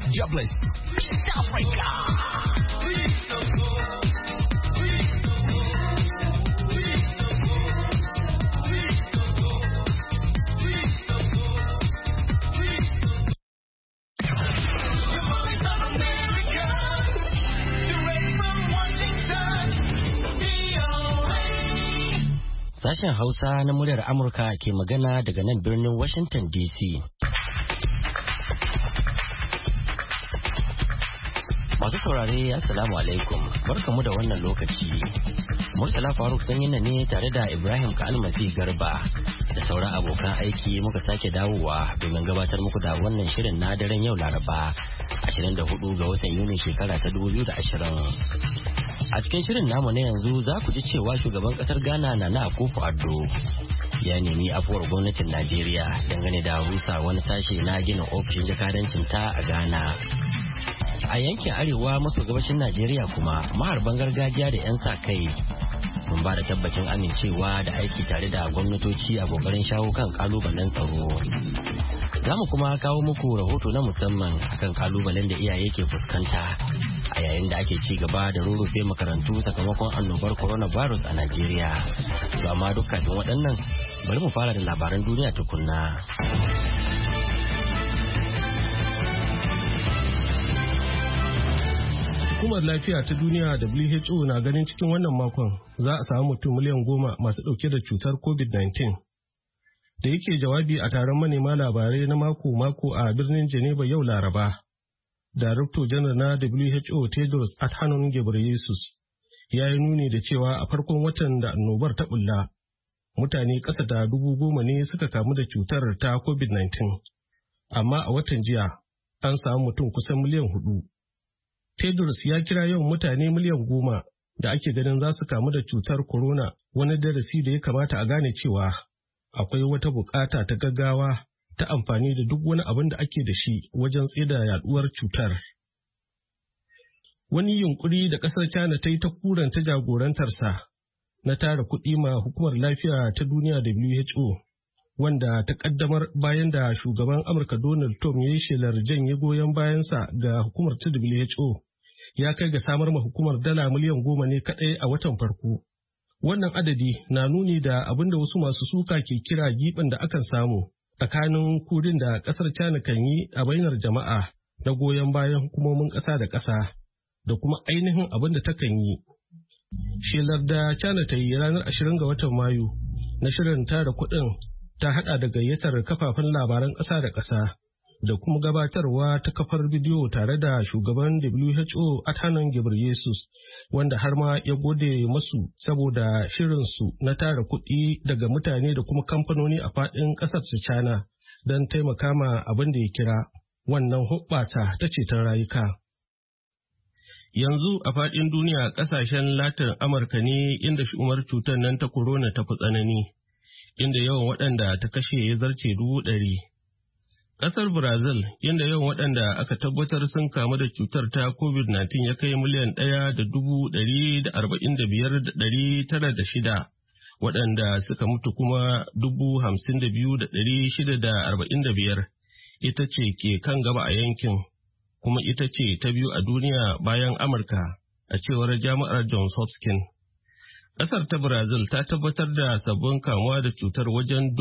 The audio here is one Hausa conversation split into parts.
Jobless. East Africa. Sashen Hausa na muryar Amurka ke magana daga nan birnin Washington DC. Masu saurare, Assalamu alaikum, barkamu da wannan lokaci. Murtala Faruk Sanyina ne tare da Ibrahim Kalmasi Garba da sauran abokan aiki muka sake dawowa domin gabatar muku da wannan shirin na daren yau Laraba 24 ga watan Yuni shekara ta 2020. A cikin shirin namu na yanzu za ku ji cewa shugaban kasar Ghana Nana Akufo-Addo ya nemi afuwar gwamnatin Najeriya dangane da rusa wani sashe na gina ofishin jakadancin ta a Ghana. A yankin arewa maso gabashin Najeriya kuma maharban gargajiya da 'yan sa kai sun ba da tabbacin amincewa da aiki tare da gwamnatoci a kokarin shawo kan kalubalen tsaro. Za mu kuma kawo muku rahoto na musamman akan kalubalen da iyaye ke fuskanta a yayin da ake ci gaba da rurrufe makarantu sakamakon annobar coronavirus a Najeriya. To amma duk kafin waɗannan bari mu fara da labaran duniya tukunna. Hukumar lafiya ta duniya WHO na ganin cikin wannan makon za a samu mutum miliyan 10 masu ɗauke da cutar COVID-19. Da yake jawabi a taron manema labarai na mako-mako a birnin Geneva yau Laraba, Darakto Janar na WHO Tedros Adhanom Ghebreyesus ya yi nuni da cewa a farkon watan da annobar ta bulla, mutane ƙasa da 10,000 ne suka kamu da cutar ta COVID-19. Amma a watan jiya an samu mutum kusan miliyan 4. Tedros ya kira yawan mutane miliyan 10 da ake ganin za su kamu da cutar corona wani darasi da ya kamata a gane cewa akwai wata bukata ta gaggawa ta amfani da duk wani abin da ake da shi wajen tsida yaduwar cutar. Wani yunkuri da kasar China ta yi ta kuranta jagorantarsa na tara kuɗi ma hukumar lafiya ta duniya WHO, wanda ta kaddamar bayan da shugaban Amurka Donald Trump ya yi shelar janye goyon bayansa ga hukumar ta WHO, ya kai ga samar ma hukumar dala miliyan 10 ne kaɗai a watan farko. Wannan adadi na nuni da abin da wasu masu suka ke kira giɓin da akan samu tsakanin kudin da ƙasar China kan yi a bainar jama'a na goyon bayan hukumomin ƙasa da ƙasa da kuma ainihin abin da takan yi. Shelar da China ta yi ranar 20 ga watan Mayu na shirin tara kuɗin ta haɗa da gayyatar kafafen labaran ƙasa da ƙasa da kuma gabatarwa ta kafar bidiyo tare da shugaban WHO Adhanom Ghebreyesus, wanda har ma ya gode masu saboda shirinsu na tara kuɗi daga mutane da kuma kamfanoni a faɗin ƙasar su China don taimaka ma abin da ya kira wannan hoɓɓasa ta ceton rayuka. Yanzu a faɗin duniya ƙasashen Latin Amurka ne inda shi'umar cutar nan ta corona ta fi tsanani, inda yawan waɗanda ta kashe ya zarce 100,000. Ƙasar Brazil, inda yawan waɗanda aka tabbatar sun kamu da cutar ta COVID-19 ya kai miliyan 1,145,906, waɗanda suka mutu kuma 52,645, ita ce ke kan gaba a yankin, kuma ita ce ta biyu a duniya bayan Amurka, a cewar jami'ar Johns Hopkins. Ƙasar ta Brazil ta tabbatar da sabbin kamuwa da cutar wajen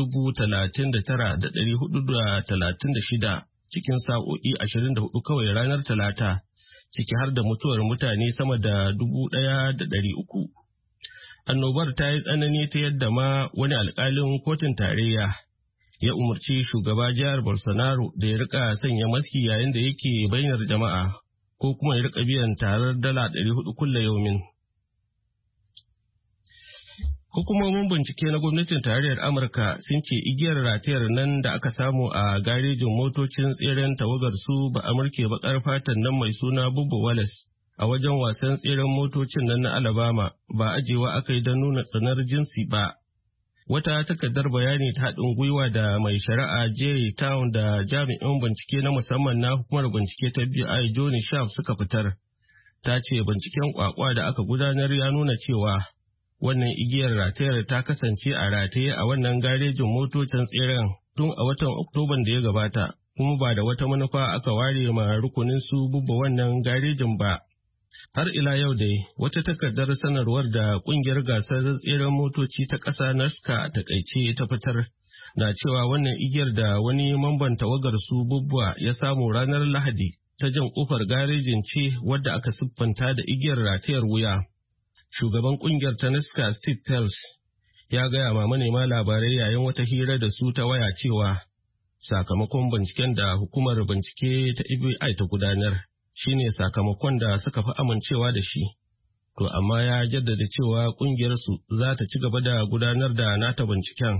39,436 cikin sa'o'i 24 kawai ranar Talata, ciki har da mutuwar mutane sama da 1,300. Annobar ta yi tsanani ta yadda ma wani alƙalin kotun tarayya ya umarci shugaba jihar Bolsonaro da ya rika sanya maski yayin da yake bainar jama'a ko kuma ya rika biyan tarar dala 400 kulle yaumin. Hukumomin bincike na gwamnatin tarayyar Amurka sun ce igiyar ratayar nan da aka samu a garejin motocin tseren tawagar su ba Amurke baƙar fatan nan mai suna Bubba Wallace a wajen wasan tseren motocin nan na Alabama ba ajewa aka yi don nuna tsanar jinsi ba. Wata takardar bayani ta haɗin gwiwa da mai shari'a Jerry Town da jami'in bincike na musamman na hukumar bincike ta FBI Johnny Sharp suka fitar. Ta ce binciken kwakwa da aka gudanar ya nuna cewa wannan igiyar ratayar ta kasance a rataye a wannan garejin motocin tseren tun a watan Oktoban da ya gabata kuma ba da wata manufa aka ware ma rukunin su bubba wannan garejin ba. Har ila yau dai wata takardar sanarwar da kungiyar gasar tseren motoci ta ƙasa NASCA a takaice ta fitar na cewa wannan igiyar da wani mamban tawagar su bubba ya samu ranar Lahadi ta jan kofar garejin ce wadda aka siffanta da igiyar ratayar wuya. Shugaban kungiyar ta NASCA Steve Phelps ya gaya ma manema labarai yayin wata hira da su ta waya cewa sakamakon binciken da hukumar bincike ta FBI ta gudanar shine sakamakon da suka fi amincewa da shi. To amma ya jaddada cewa kungiyarsu za ta ci gaba da gudanar da nata binciken.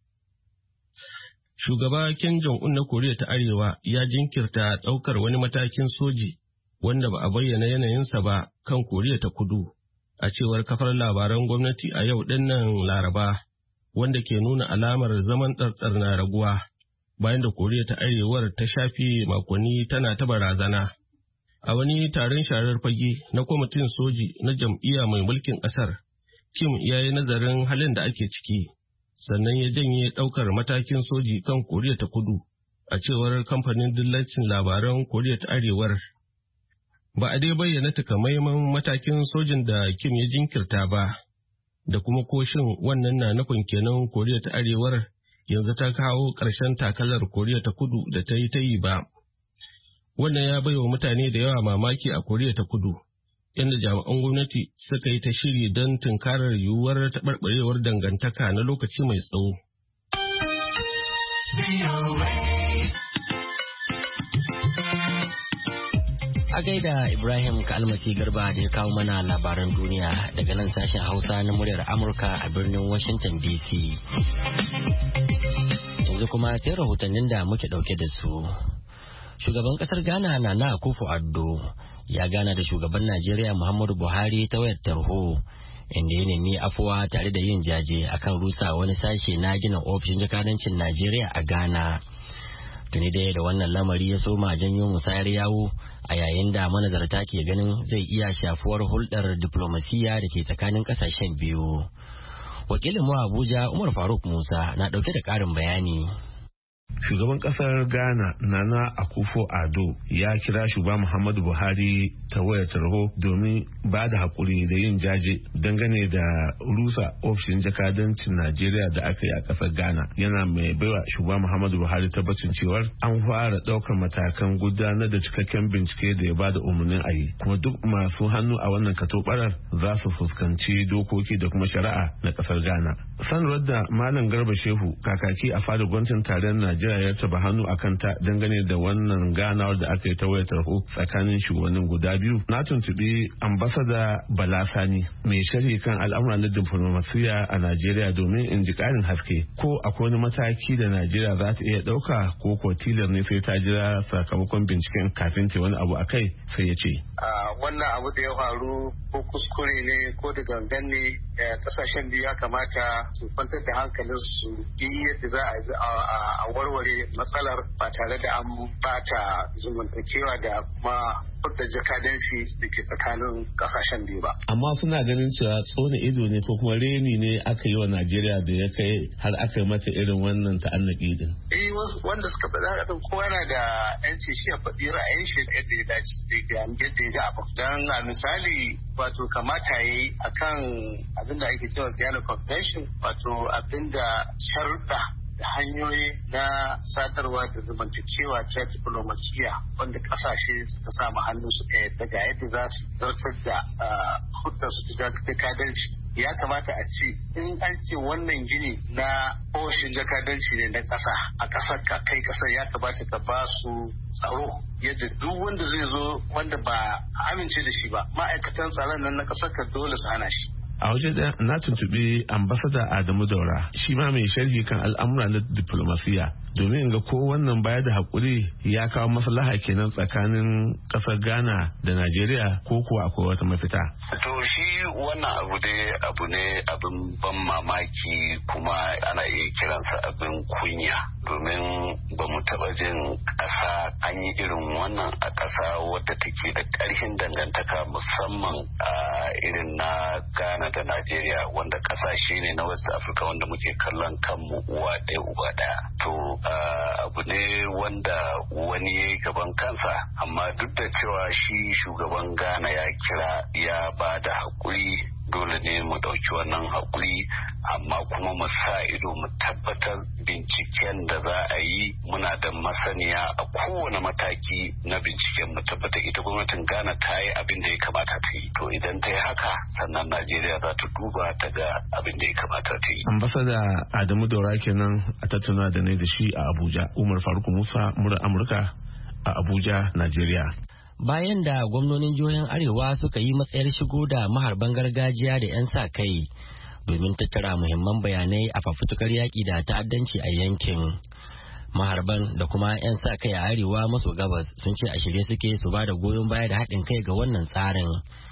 Shugaba Kim Jong-un na Koriya ta Arewa ya jinkirta ɗaukar wani matakin soji wanda ba a bayyana yanayinsa ba kan Koriya ta Kudu, a cewar kafar labaran gwamnati a yau dinnan Laraba, wanda ke nuna alamar zaman ɗarɗar na raguwa bayan da Koriya ta Arewar ta shafe makonni tana ta barazana. A wani taron sharar fage na kwamitin soji na jam'iyya mai mulkin ƙasar, Kim ya yi nazarin halin da ake ciki, sannan ya janye ɗaukar matakin soji kan Koriya ta Kudu, a cewar kamfanin dillacin labaran Koriya ta Arewar. Ba a dai bayyana takamaiman matakin sojin da Kim ya jinkirta ba, da kuma koshin wannan na nufin kenan Koriya ta Arewar yanzu ta kawo ƙarshen takalar Koriya ta Kudu da ta yi ba. Wannan ya baiwa mutane da yawa mamaki a Koriya ta Kudu, inda jami'an gwamnati suka yi ta shiri don tunkarar yiwuwar taɓarɓarewar dangantaka na lokaci mai tsawo. A gaida Ibrahim Kalmasi Garba da ya kawo mana labaran duniya daga nan sashen Hausa na muryar Amurka a birnin Washington DC. Yanzu kuma sai rahotannin da muke ɗauke da su. Shugaban kasar Ghana Nana Akufo-Addo ya gana da shugaban Najeriya Muhammadu Buhari ta wayar tarho, inda ya nemi afuwa tare da yin jaje akan rusa wani sashe na gina ofishin jakadancin Najeriya a Ghana. Tuni dai da wannan lamari ya soma janyo musayar yawo a yayin da manazarta ke ganin zai iya shafuwar hulɗar diplomasiya da ke tsakanin ƙasashen biyu. Wakilin mu Abuja Umar Faruk Musa na ɗauke da ƙarin bayani. Shugaban kasar Ghana Nana Akufo-Addo ya kira shugaba Muhammadu Buhari ta wayar tarho domin ba da hakuri da yin jaje dangane da rusa ofishin jakadancin Najeriya da aka yi a kasar Ghana. Yana mai baiwa shugaba Muhammadu Buhari tabbacin cewar an fara daukar matakan gudanar da cikakken bincike da ya bada umarnin a yi, kuma duk masu hannu a wannan katobarar za su fuskanci dokoki da kuma shari'a na kasar Ghana. Sanarwar da Malam Garba Shehu kakaki a fadar gwamnatin tarayyar Najeriya ya taba hannu a kanta dangane da wannan ganawar da aka yi ta wayar tarho tsakanin shugabannin guda biyu. Na tuntubi ambasada Bala Sani mai sharhi kan al'amuran na diplomasiya a Najeriya domin in ji karin haske ko akwai wani mataki da Najeriya za ta iya dauka ko ko tilar ne sai ta jira sakamakon binciken kafin ta wani abu akai, sai ya ce wannan abu da ya faru ko kuskure ne ko da gangan ne, kasashen biyu ya kamata su kwantar da hankalin su yi yadda za a warware matsalar ba tare da an bata zumuntakewa da kuma da jakadanci da ke tsakanin kasashen biyu ba. Amma suna ganin cewa tsone ido ne ko kuma reni ne aka yi wa Najeriya da ya kai har aka yi mata irin wannan ta'annaki din. Wanda suka faɗa haka din kowa yana da yanci shi ya faɗi ra'ayin shi yadda ya dace yadda ya ga abu. Dan a misali wato kamata yayi akan abin da ake cewa Vienna Convention, wato abin da sharuɗa da hanyoyi na sadarwa da zamantakewa ta diplomasiya wanda kasashe suka samu hannu su daga yadda za su zartar da hudar su ta jakadanci. Ya kamata a ce in an ce wannan gini na ofishin jakadanci ne na ƙasa a ƙasar ka kai ƙasar, ya kamata ka ba su tsaro yadda duk wanda zai zo wanda ba amince da shi ba, ma'aikatan tsaron nan na ƙasar ka dole su hana shi. A waje da na tuntuɓi ambasada Adamu Daura, shi ma mai sharhi kan al'amura na diplomasiya, domin ga ko wannan baya da haƙuri ya kawo maslaha kenan tsakanin ƙasar Ghana da Najeriya ko kuwa akwai wata mafita. To shi wannan abu dai abu ne abin ban mamaki, kuma ana iya kiransa abin kunya, domin ba mu taɓa jin ƙasa an yi irin wannan a ƙasa wadda take da ƙarfin dangantaka musamman a irin na Ghana da Najeriya, wanda ƙasashe ne na West Africa wanda muke kallon kanmu uwa ɗaya uba ɗaya. To abu ne wanda wani ya yi gaban kansa, amma duk da cewa shi shugaban Ghana ya kira ya ba da haƙuri, dole ne mu ɗauki wannan haƙuri, amma kuma mu sa ido mu tabbatar binciken da za a yi muna da masaniya a kowane mataki na binciken, mu tabbatar ita gwamnatin Ghana ta yi abin da ya kamata ta yi. To idan ta yi haka, sannan Najeriya za ta duba ta ga abin da ya kamata ta yi. Ambasada Adamu Daura kenan a tattauna da ne da shi a Abuja. Umar Faruk Musa, murar Amurka a Abuja, Najeriya. Bayan da gwamnonin jihohin Arewa suka yi matsayar shigo da maharban gargajiya da 'yan sa kai domin tattara muhimman bayanai a fafutukar yaƙi da ta'addanci a yankin. Maharban da kuma 'yan sa kai a Arewa maso gabas sun ce a shirye suke su ba da goyon baya da haɗin kai ga wannan tsarin.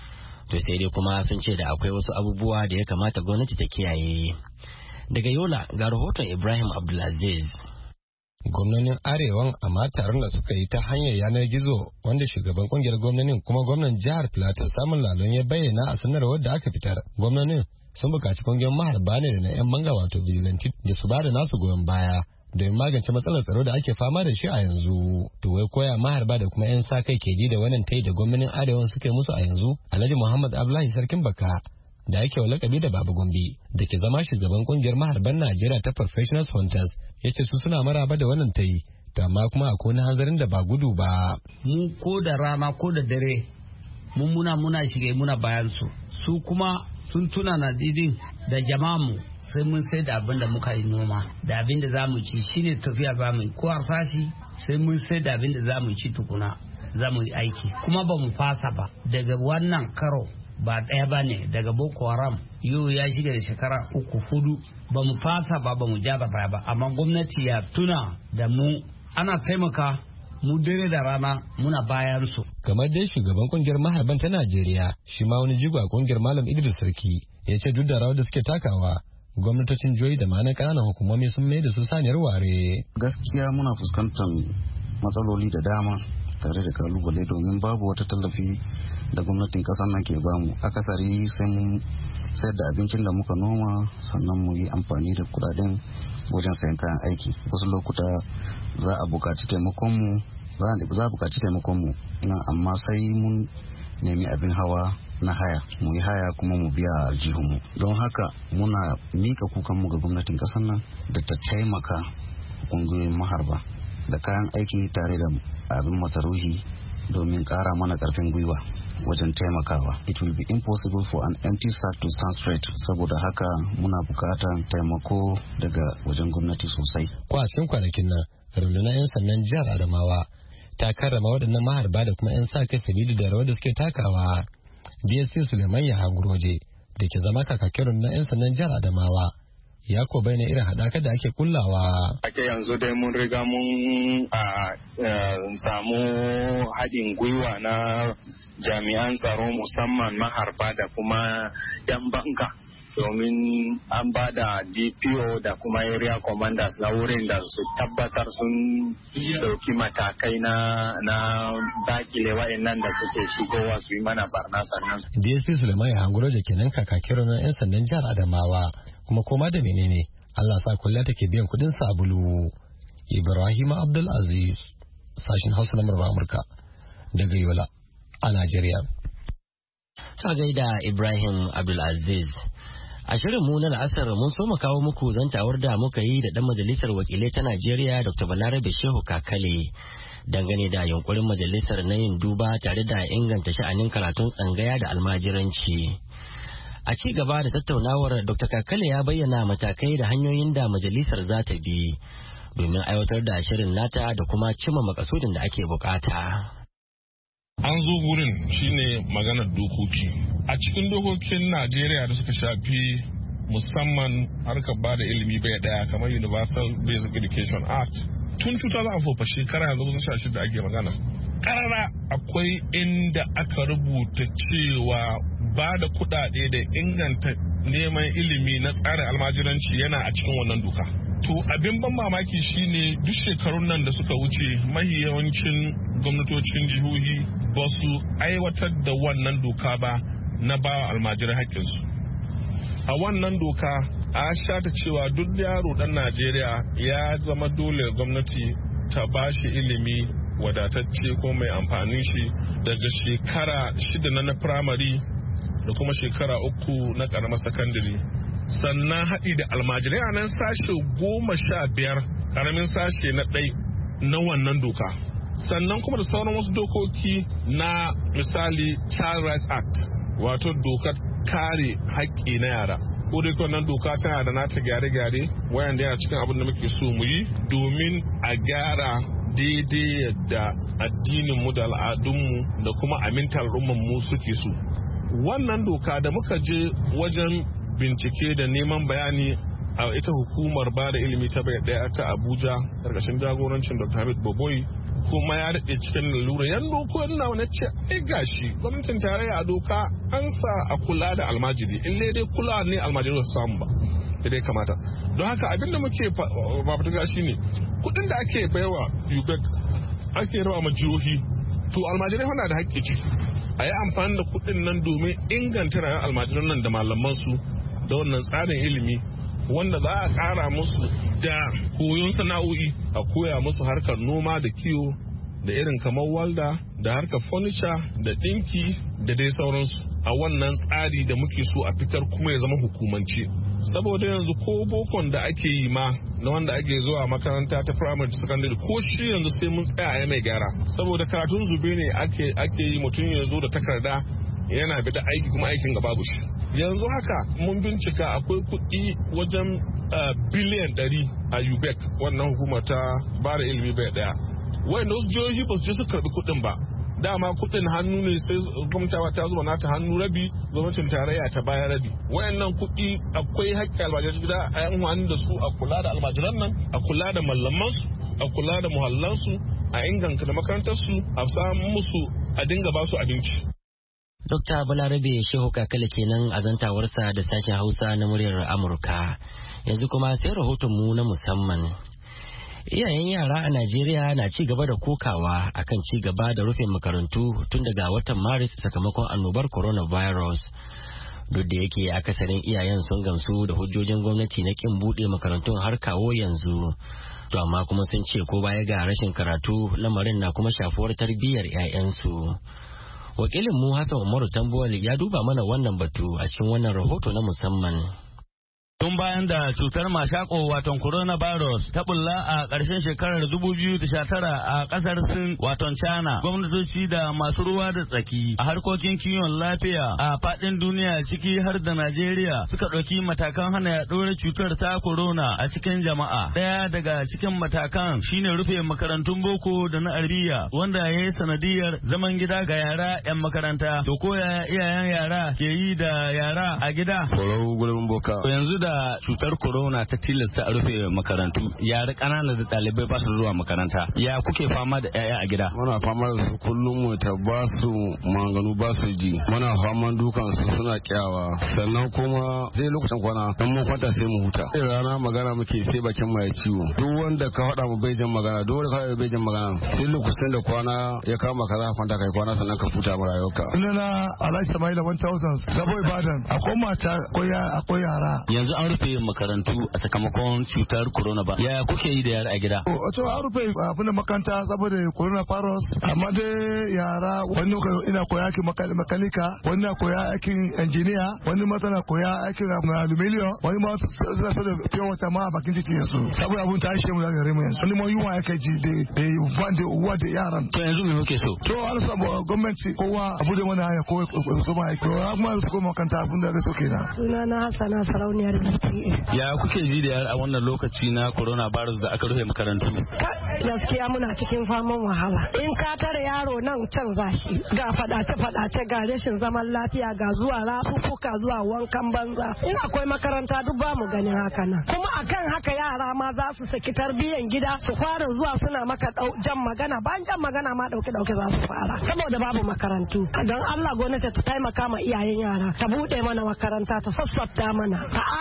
To sai dai kuma sun ce da akwai wasu abubuwa da ya kamata gwamnati ta kiyaye. Daga Yola ga rahoton Ibrahim Abdulaziz. Gwamnonin Arewan amma taron da suka yi ta hanyar yanar gizo wanda shugaban kungiyar gwamnonin kuma gwamnan jihar Plateau Samun Lalon ya bayyana a sanarwar da aka fitar. Gwamnonin sun buƙaci kungiyar maharba ne da na 'yan banga wato vigilante da su ba da nasu goyon baya domin magance matsalar tsaro da ake fama da shi a yanzu. To wai koya maharba da kuma 'yan sa kai ke ji da wannan tayi da gwamnonin Arewan suka yi musu a yanzu? Alhaji Muhammad Abdullahi Sarkin Baka da ake wa lakabi da Baba Gombe da ke zama shugaban kungiyar maharban Najeriya ta Professional Hunters ya ce su suna maraba da wannan tayi, to amma kuma akwai wani hanzarin da ba gudu ba. Mu ko da rana ko da dare mun muna shige muna bayan su kuma sun tuna na didin da jama'mu sai mun sai da abin da muka yi noma da abin da za mu ci shine tafiya ba mu ko harsashi sai mun sai da abin da za mu ci tukuna za mu yi aiki kuma ba mu fasa ba daga wannan karo ba ɗaya ba ne daga Boko Haram yau ya shiga da shekara 3-4 ba mu fasa ba mu ja da baya ba, amma gwamnati ya tuna da mu ana taimaka mu dare da rana muna bayan su. Kamar dai shugaban kungiyar maharban ta Najeriya shi ma wani jigo a kungiyar Malam Idris Sarki ya ce duk da rawar da suke takawa gwamnatocin jihohi da ma'anar ƙananan hukumomi sun mai da su saniyar ware. Gaskiya muna fuskantar matsaloli da dama tare da kalubale domin babu wata tallafi da gwamnatin kasar nan ke bamu. Akasari sai mun sayar da abincin da muka noma sannan mu yi amfani da kudaden wajen sayan kayan aiki. Wasu lokuta za a buƙaci taimakonmu na amma sai mun nemi abin hawa na haya mu yi haya kuma mu biya aljihunmu. Don haka muna mika kukanmu ga gwamnatin kasar nan da ta taimaka kungiyoyin maharba da kayan aiki tare da abin masarufi domin ƙara mana ƙarfin gwiwa wajen taimakawa. It will be impossible for an empty sack to stand straight. Saboda haka muna bukatar taimako daga wajen gwamnati sosai. Ko a cikin kwanakin nan rundunar 'yan sandan jihar Adamawa ta karrama waɗannan maharba da kuma 'yan sa kai sabili da rawar da suke takawa. DSP Suleiman Yahaguroje da ke zama kakakin rundunar 'yan sandan jihar Adamawa ya ko bayyana irin haɗaka da ake kullawa. Ake yanzu dai mun riga mun samu haɗin gwiwa na jami'an tsaro musamman maharba da kuma 'yan banka domin an ba da DPO da kuma area commanders na wurin da su tabbatar sun dauki matakai na dakile wa'annan da suke shigowa su yi mana barna sannan. DSP Suleiman Yahanguro da kenan kakakin na 'yan sandan jihar Adamawa kuma koma da menene Allah sa kulla take biyan kudin sabulu. Ibrahim Abdul Aziz sashin Hausa na Amurka daga Yola a Najeriya. Ta gaida Ibrahim Abdulaziz. A shirin mu na la'asar mun so mu kawo muku zantawar da muka yi da ɗan majalisar wakilai ta Najeriya Dr. Balarabe Shehu Kakale dangane da yunkurin majalisar na yin duba tare da inganta sha'anin karatun tsangaya da almajiranci. A ci gaba da tattaunawar Dr. Kakale ya bayyana matakai da hanyoyin da majalisar za ta bi domin aiwatar da shirin nata da kuma cimma makasudin da ake bukata. An zo gurin shine maganar dokoki. A cikin dokokin Najeriya da suka shafi musamman harkar ba da ilimi bai daya kamar Universal Basic Education Act tun 2004 shekara yanzu kusan 16 ake magana. Karara akwai inda aka rubuta cewa ba da kuɗaɗe da inganta neman ilimi na tsarin almajiranci yana a cikin wannan doka. To abin ban mamaki shine duk shekarun nan da suka wuce mahi yawancin gwamnatocin jihohi ba su aiwatar da wannan doka ba na ba almajirai haƙƙinsu. A wannan doka a shata cewa duk yaro dan Najeriya ya zama dole gwamnati ta bashi ilimi wadatacce ko mai amfani shi daga shekara 6 na primary da kuma shekara 3 na karamar sakandare. Sannan haɗi da almajirai a nan sashe 15 karamin sashe na 1 na wannan doka. Sannan kuma da sauran wasu dokoki na misali Child Rights Act, wato dokar kare haƙƙi na yara. Ko dai wannan doka tana da nata gyare-gyare wayanda yana cikin abin da muke so mu yi domin a gyara daidai yadda addininmu da al'adunmu da kuma amintar mu suke so. Wannan doka da muka je wajen bincike da neman bayani a ita hukumar ba da ilimi ta bai daya ta Abuja karkashin jagorancin Dr. Hamid Boboyi, kuma ya daɗe cikin lalura yan dokokin na wani ce ai gashi gwamnatin tarayya a doka an sa a kula da almajiri in dai kula ne almajiri ba su samu ba da dai kamata. Don haka abinda muke fafutuka shine kuɗin da ake baiwa UBEC ake rawa ma jihohi, to almajirai wana da haƙƙi ce a yi amfani da kuɗin nan domin inganta rayuwar almajiran nan da malamansu da wannan tsarin ilimi wanda za a ƙara musu da koyon sana'o'i, a koya musu harkar noma da kiwo da irin kamar walda da harkar furniture da ɗinki da dai sauransu a wannan tsari da muke so a fitar kuma ya zama hukumance. Saboda yanzu ko bokon da ake yi ma na wanda ake zuwa makaranta ta primary secondary ko shi yanzu sai mun tsaya ya mai gyara, saboda karatun zube ne ake yi mutum ya zo da takarda yana bi da aiki kuma aikin gaba babu shi. Yanzu haka mun bincika akwai kuɗi wajen biliyan 100 a UBEC, wannan hukuma ta bada ilimi bai daya, wanda wasu jihohi ba su je su karbi kuɗin ba. Dama kuɗin hannu ne sai gwamnati ta zuba nata hannu rabi, gwamnatin tarayya ta baya rabi. Wayannan kuɗi akwai haƙƙi almajiran gida a yan hannu da su, a kula da almajiran nan, a kula da mallamansu, a kula da muhallansu, a inganta da makarantarsu, a samu musu a dinga ba su abinci. Dokta Balarabe Shehu Kakale kenan a zantawarsa da sashen Hausa na muryar Amurka. Yanzu kuma sai rahotonmu na musamman. Iyayen yara a Najeriya na ci gaba da kokawa akan ci gaba da rufe makarantu tun daga watan Maris sakamakon annobar coronavirus. Duk da yake akasarin iyayen sun gamsu da hujjojin gwamnati na kin buɗe makarantun har kawo yanzu. To amma kuma sun ce ko baya ga rashin karatu lamarin na kuma shafuwar tarbiyyar 'ya'yansu. Wakilin mu Hassan Umaru Tambuwal ya duba mana wannan batu a cikin wannan rahoto na musamman. Tun bayan da cutar mashako waton coronavirus ta bulla a ƙarshen shekarar 2019 a ƙasar Sin waton China, gwamnatoci da masu ruwa da tsaki a harkokin kiwon lafiya a faɗin duniya ciki har da Najeriya suka ɗauki matakan hana yaɗuwar cutar ta corona a cikin jama'a. Ɗaya daga cikin matakan shine rufe makarantun boko da na arabiya wanda ya yi sanadiyar zaman gida ga yara 'yan makaranta. To ko yaya iyayen yara ke yi da yara a gida? Yanzu da cutar corona ta tilasta a rufe makarantu, yara ƙanana da ɗalibai ba su zuwa makaranta, ya kuke fama da 'ya'ya a gida? Muna fama da su kullum mu ta ba su maganu ba su ji, muna faman dukan su suna kyawa, sannan kuma sai lokacin kwana dan mun kwanta sai mu huta. Sai rana magana muke sai bakin mu ya ciwo, duk wanda ka faɗa mu bai jan magana, duk wanda ka faɗa bai jan magana, sai lokacin da kwana ya kama ka za ka kwanta kai kwana sannan ka huta mu rayuwarka. Sunana Alhaji Samaila 1000 Sabo Ibadan, akwai mata akwai yara. Yanzu an rufe makarantu a sakamakon cutar corona ba. Yaya kuke yi da yara a gida? To an rufe abin da makaranta saboda coronavirus, amma dai yara wani ina koya aikin makanika, wani na koya aikin injiniya, wani ma tana koya aikin aluminium, wani ma suna so da fiye wata ma a bakin titi yanzu. Saboda abun ta ashe mu daga remu yanzu. Wani ma yunwa yake ji da uwa da yaran. To yanzu me kuke so? To an samu gwamnati kowa abu da wani hanya ko so ma aiki. Kuma su koma makaranta abun da ga so kenan. Sunana Hassana Sarauniyar BTA. Ya kuke ji da yara a wannan lokaci na coronavirus da aka rufe makarantu? Gaskiya muna cikin faman wahala. In ka tare yaro nan can zashi ga fadace ga rashin zaman lafiya ga zuwa rafuffuka zuwa wankan banza. In akwai makaranta duk ba mu ganin haka nan. Kuma akan haka yara ma za su saki tarbiyyan gida su fara zuwa suna maka jan magana, bayan jan magana ma dauke za su fara. Saboda babu makarantu. Don Allah gwamnati ta taimaka ma iyayen yara ta bude mana makaranta ta sassafta mana ta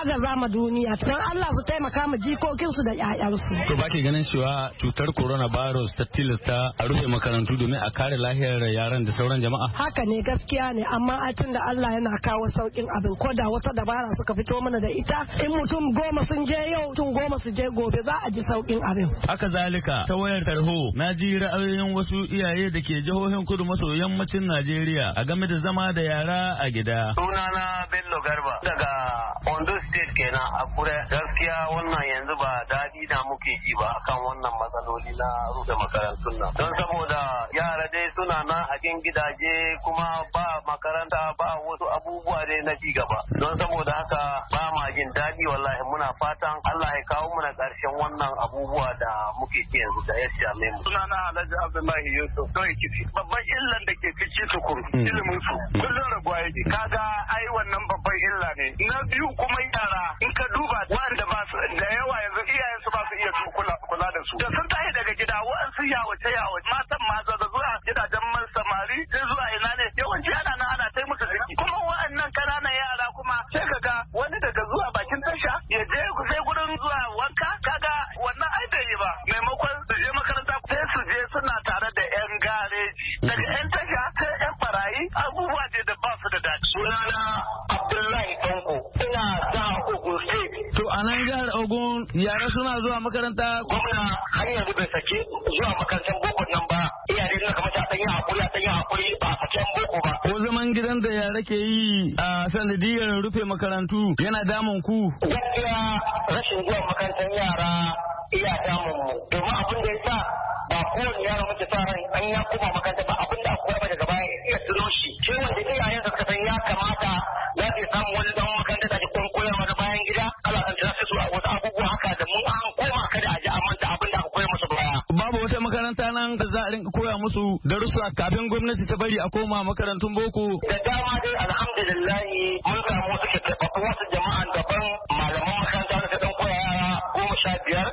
agaza ma duniya don Allah su taimaka ma jikokinsu da 'ya'yansu. To ba ke ganin cewa cutar coronavirus ta tilasta a rufe makarantu domin a kare lahiyar yaran da sauran jama'a? Haka ne gaskiya ne amma a tun da Allah yana kawo saukin abin ko da wata dabara suka fito mana da ita in mutum 10 sun je yau mutum 10 su je gobe za a ji saukin abin. Haka zalika ta wayar tarho na ji ra'ayoyin wasu iyaye da ke jihohin kudu maso yammacin Najeriya a game da zama da yara a gida. Sunana Bello Garba daga Ondo State kenan a Kure. Gaskiya wannan yanzu ba daɗi da muke ji ba akan wannan matsaloli na rufe makarantun nan. Don saboda yara dai suna nan a cikin gidaje kuma ba makaranta ba wasu abubuwa dai na ci gaba. Don saboda haka ba ma jin daɗi wallahi muna fatan Allah ya kawo mana ƙarshen wannan abubuwa da muke ci yanzu da ya same mu. Sunana Alhaji Abdullahi Yusuf Doi Kifi. Babban illan da ke ciki tukuru ilimin su kullum rabuwa yake. Kaga ai wannan babban illa ne. Na biyu kuma yara in ka duba wanda ba su da yawa yanzu iyayen su ba su iya kula da su. Da sun tashi daga gida wa'ansu yawace matan maza da zuwa gidajen man samari sai zuwa ina ne yawanci ana tai musu jiki. Kuma wa'annan kananan yara kuma sai kaga wani daga zuwa bakin tasha ya je sai gurin zuwa wanka kaga wannan ai bai yi ba. Maimakon su je makaranta sai su je suna tare da yan gareji daga yan tasha sai yan barayi abubuwa ne da ba su da daɗi. Sunana Abdullahi Tanko ina sa Ogun State. To a nan jihar Ogun yara suna zuwa makaranta. Gwamna har yanzu bai sake zuwa makarantar boko nan ba. Iyaye na kamar ta ɗanyi hakuri ba a sake boko ba. Ko zaman gidan da yara ke yi a sanadiyar rufe makarantu yana damun ku? Gaskiya rashin zuwa makarantar yara iya damun mu. Domin abin da ya sa ba kowane yaro muke sa ran an ya koma makaranta ba abin da akwai daga baya iya tuno shi. Shi wanda iyayen suka san ya kamata za su samu wani zaman makaranta da ake koyarwa na bayan gida. Allah kan tsaya su a wasu abubuwa haka da mun an koma kada a ji a manta abin da aka koya musu baya. Babu wata makaranta nan da za a rinka koya musu darussa kafin gwamnati ta bari a koma makarantun boko. Da dama dai alhamdulillah mun samu wasu keɓaɓɓun wasu jama'an daban malaman makaranta da ta ɗan koya yara 15,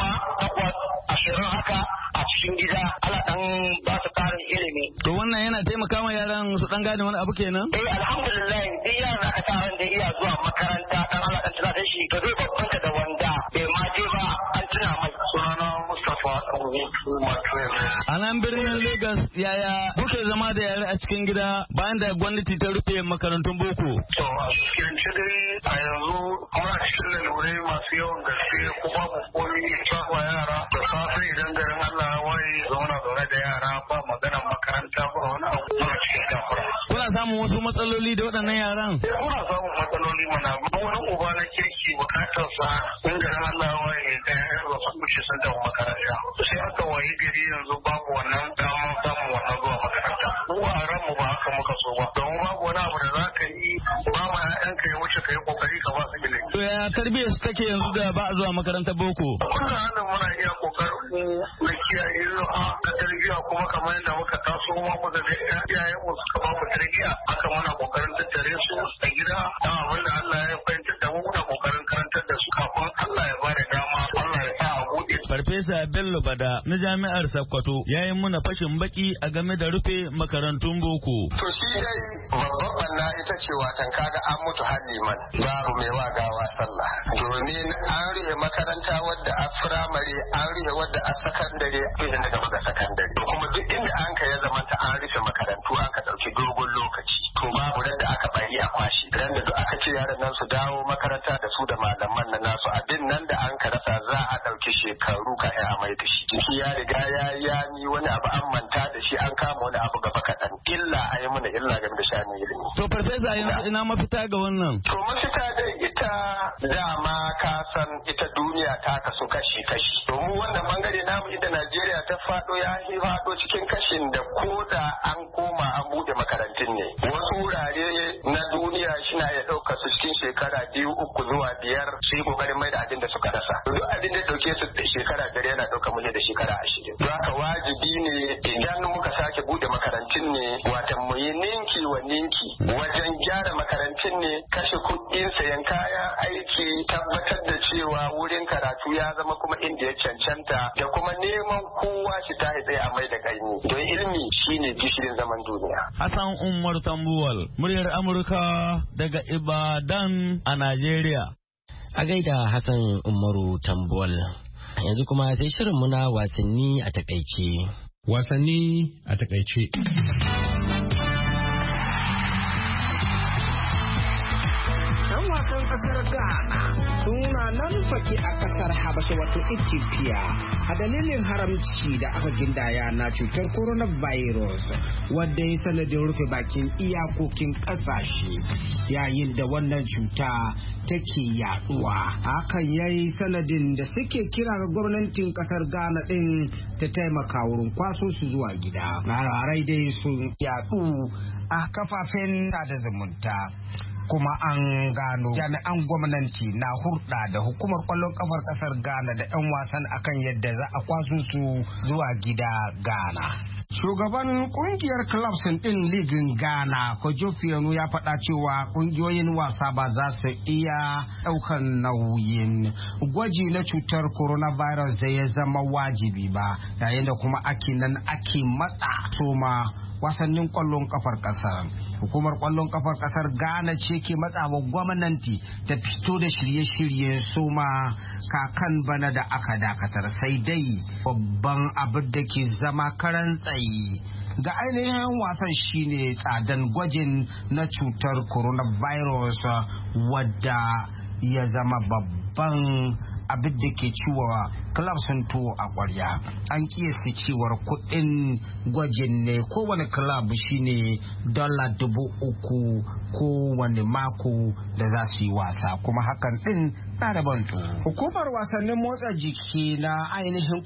10, 8, 20 haka a cikin gida ala ɗan ba su ƙarin ilimi. To wannan yana taimaka ma yaran su ɗan gane wani abu kenan? Alhamdulillah duk yaran aka sa ran da iya zuwa makaranta ɗan ala ɗan tuna da shi to zai babbanta da wanda bai ma je ba an tuna mai. Sunana Mustapha A nan birnin Lagos yaya kuke zama da yare a cikin gida bayan da gwamnati ta rufe makarantun boko? To a gaskiyance dai a yanzu muna cikin lalurai masu yawan gaske kuma mu komi wa yara da safe idan garin Allah ya waye zauna zaune da yara ba magana makaranta ba wani abu muna cikin gafara. Kuna samun wasu matsaloli da waɗannan yaran? Kuna samun matsaloli mana wani uba na kirki bukatarsa in garin Allah ya waye da ya ba su kushe sun da makaranta. Sai aka wayi gari yanzu babu wannan damar samun wannan zuwa makaranta. Mu a ranmu ba haka muka so ba. Don babu wani abu da za ka yi ba ma ƴaƴanka ya wuce ka yi kokari ka ba su ilimi. To ya tarbiyyar su take yanzu da ba a zuwa makarantar boko? Kuna hannun muna iya kokarin na kiyaye zuwa na tarbiyya kuma kamar yadda muka taso ma muka ga iyayen mu suka ba mu tarbiyya haka muna kokarin tattare su a gida dan abin da Allah ya fahimtar da mu muna kokarin karantar da su kafin Allah ya bada dama Allah ya sa a buɗe. Farfesa Bello Bada na Jami'ar Sokoto ya yi muna fashin baki a game da rufe makarantun boko. To shi dai babban banna ita ce watan kaga an mutu haliman babu mai wa gawa sallah domin an rufe makaranta wadda a firamare an rufe wadda a sakandare idan daga maga sakandare kuma duk inda an ka ya zamanta an rufe makarantu an ka ɗauki dogon lokaci to babu da aka bari a kwashi ran da duk aka ce yaran nan su dawo makaranta da su da malaman nan nasu abin nan da an ka rasa za a ɗauki shekaru kafin a mai da shi shi ya riga ya ni wani abu an manta da shi an kama wani abu gaba kaɗan illa a yi mana illa game da shani ilimi. To farfesa ina mafita ga wannan? To mafita dai ita dama ka san ita duniya ta kasu kashi-kashi. Domin wannan bangare namu inda Najeriya ta faɗo ya faɗo cikin kashin da ko da an koma an buɗe makarantun ne. Wasu wurare na duniya shina ya ɗauka su cikin shekara 2, 3 zuwa 5 su yi ƙoƙarin mai da abin da suka rasa. Duk abin da ɗauke su da shekara 5 yana ɗauka mu da shekara 20. Don haka wajibi ne idan muka sake buɗe makarantun ne watan mu yi ninki wa ninki wajen gyara makarantun ne kashe kuɗin sayan kayan aiki tabbatar da cewa wurin karatu ya zama kuma inda ya cancanta da kuma neman kowa shi ta tsaye a mai da kaini don ilimi shine gishirin zaman duniya. Hassan Umar Tambuwal, muryar Amurka daga Ibadan a Najeriya. A gaida Hassan Umaru Tambol. Yanzu kuma sai shirinmu na wasanni a takaice. Wasanni a takaice. Ɗan wasan ƙasar Ghana suna nan fake a ƙasar Habasha wato Ethiopia a dalilin haramci da aka gindaya na cutar coronavirus wadda ya sanadin rufe bakin iyakokin ƙasashe yayin da wannan cuta take yaduwa. Hakan yayi sanadin da suke kira ga gwamnatin ƙasar Ghana din ta taimaka wurin kwaso su zuwa gida. Labarai dai sun yadu a kafafen sada zumunta. Kuma an gano jami'an gwamnati na hurɗa da hukumar kwallon kafar ƙasar Ghana da 'yan wasan akan yadda za a kwaso su zuwa gida Ghana. Shugaban kungiyar clubs din ligin Ghana, Kojo Fionu ya faɗa cewa kungiyoyin wasa ba za su iya ɗaukan nauyin gwaji na cutar coronavirus da ya zama wajibi ba, yayin da kuma ake matsa soma wasannin kwallon kafar ƙasar. Hukumar kwallon kafar kasar Ghana ce ke matsawa gwamnati ta fito da shirye-shiryen soma kakan bana da aka dakatar, sai dai babban abin da ke zama karan tsayi ga ainihin wasan shine tsadan gwajin na cutar coronavirus wadda ya zama babban abin da ke ciwa club sun tuwo a kwarya. An kiyasta cewar kuɗin gwajin ne kowane club shine $3,000 kowane mako da za su yi wasa, kuma hakan din na da bantu. Hukumar wasannin motsa jiki na ainihin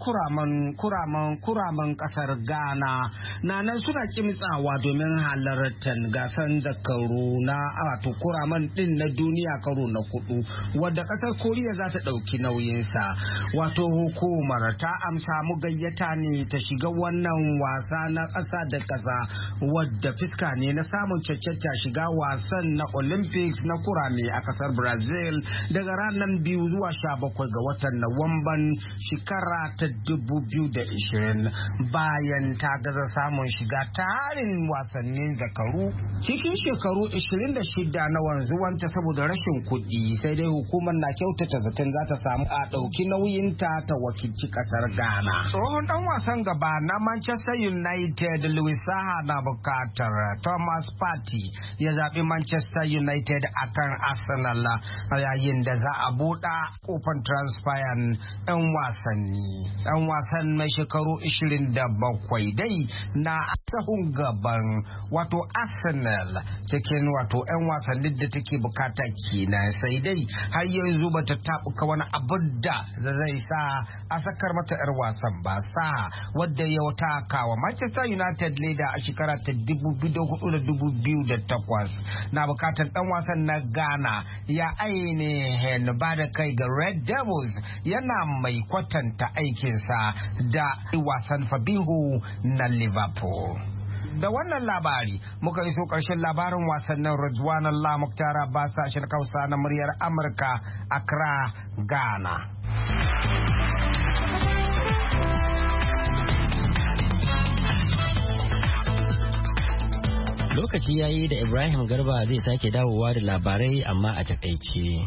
kuraman kasar Ghana na nan suna kimtsawa domin halartar gasan zakaru na wato kuraman din na duniya karo na 4 wadda kasar Koriya za ta ɗauki nauyinsa. Wato hukumar ta amsa mu gayyata ne ta shiga wannan wasa na ƙasa da ƙasa wadda fiska ne na samun cancanta shiga wasan na Olympics na kurame a ƙasar Brazil daga ranar 2 zuwa 17 ga watan Nuwamban shekara ta 2020 bayan ta gaza samun shiga tarin wasannin zakaru cikin shekaru 26 na wanzuwanta saboda rashin kuɗi, sai dai hukumar na kyautata zaton za ta samu a ɗauki nauyinta ta wakilci ƙasar Ghana. Tsohon ɗan wasan gaba na Manchester United Louis Saha na bukatar Thomas Partey ya zaɓi Manchester United akan Arsenal yayin da za a buɗa kofar transfer 'yan wasanni. Ɗan wasan mai shekaru 27 dai na sahun gaban wato Arsenal cikin wato 'yan wasannin da take bukata kenan, sai dai har yanzu bata tabuka wani abu da zai sa a sakar mata 'yar wasan ba. Sa wadda ya taka wa Manchester United leda a shekara ta 2004-2008 na bukatar dan wasan na Ghana ya ainihin ba da kai ga Red Devils, yana mai kwatanta aikinsa da wasan Fabinho na Liverpool. Da wannan labari muka iso ƙarshen labarin wasannin Ridwan Allah Muktar Abbas sashen Hausa na muryar Amurka, Accra, Ghana. Lokaci yayi da Ibrahim Garba zai sake dawowa da labarai amma a takaice.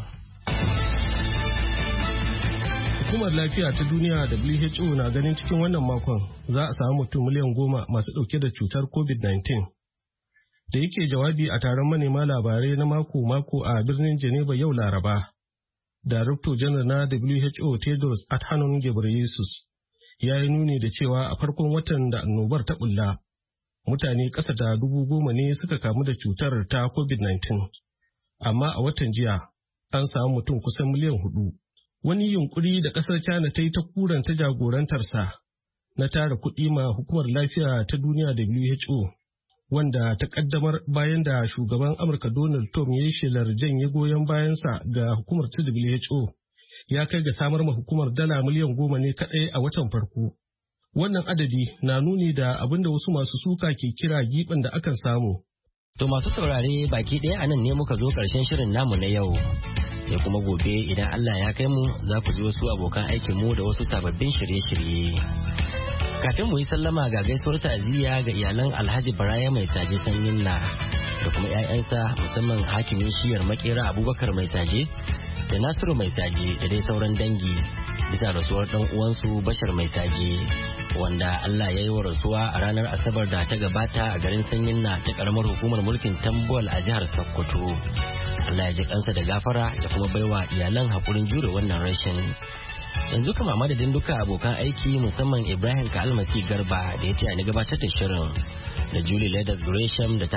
Hukumar lafiya ta duniya WHO na ganin cikin wannan makon za a samu mutum miliyan 10 masu dauke da cutar COVID-19. Da yake jawabi a taron manema labarai na mako-mako a birnin Geneva yau Laraba, Darakto Janar na WHO Tedros Adhanom Ghebreyesus ya yi nuni da cewa a farkon watan da annobar ta bulla, mutane ƙasa da 10,000 ne suka kamu da cutar ta COVID-19. Amma a watan jiya an samu mutum kusan miliyan 4. Wani yunkuri da ƙasar China ta yi ta kuranta jagorantarsa na tara kuɗi ma hukumar lafiya ta duniya WHO, wanda ta ƙaddamar bayan da shugaban Amurka Donald Trump ya yi shelar janye goyon bayansa ga hukumar ta WHO, ya kai ga samar ma hukumar dala miliyan 10 ne kaɗai a watan farko. Wannan adadi na nuni da abin da wasu masu suka ke kira giɓin da akan samu. To masu saurare baki ɗaya anan ne muka zo ƙarshen shirin namu na yau. Sai kuma gobe idan Allah ya kai mu za ku ji wasu abokan aikin mu da wasu sababbin shirye-shirye. Kafin mu yi sallama ga gaisuwar ta'aziyya ga iyalan Alhaji Baraya Mai Taje Sanyin na da kuma 'ya'yansa musamman hakimin shiyar Makera Abubakar Mai Taje da Nasiru Mai Saje da dai sauran dangi bisa rasuwar dan uwansu Bashar Mai Saje wanda Allah ya yi wa rasuwa a ranar Asabar da ta gabata a garin Sanyin na ta karamar hukumar mulkin Tambuwal a jihar Sokoto. Allah ya ji kansa da gafara ya kuma baiwa iyalan hakurin jure wannan rashin. Yanzu kama madadin duka abokan aiki musamman Ibrahim Kalmasi Garba da ya ce ni gabatar da shirin da Julie Leather Gresham da ta